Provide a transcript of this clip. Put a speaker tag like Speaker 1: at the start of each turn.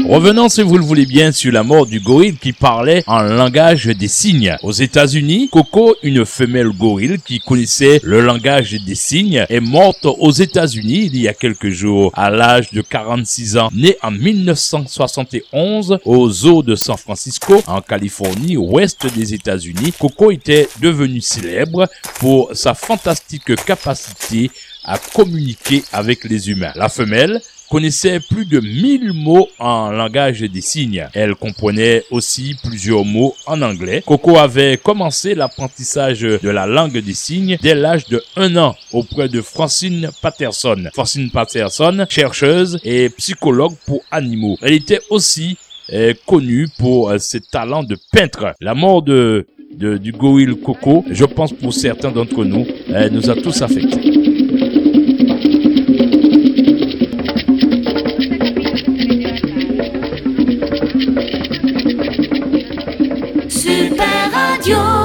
Speaker 1: Revenons, si vous le voulez bien, sur la mort du gorille qui parlait en langage des signes. Aux États-Unis, Coco, une femelle gorille qui connaissait le langage des signes, est morte aux États-Unis il y a quelques jours à l'âge de 46 ans. Née en 1971 au zoo de San Francisco, en Californie, ouest des États-Unis, Coco était devenue célèbre pour sa fantastique capacité à communiquer avec les humains. La femelle connaissait plus de 1000 mots en langage des signes. Elle comprenait aussi plusieurs mots en anglais. Coco avait commencé l'apprentissage de la langue des signes dès l'âge de 1 an auprès de Francine Patterson. Francine Patterson, chercheuse et psychologue pour animaux. Elle était aussi connue pour ses talents de peintre. La mort du gorille Coco, je pense pour certains d'entre nous, nous a tous affectés.
Speaker 2: Super Radio.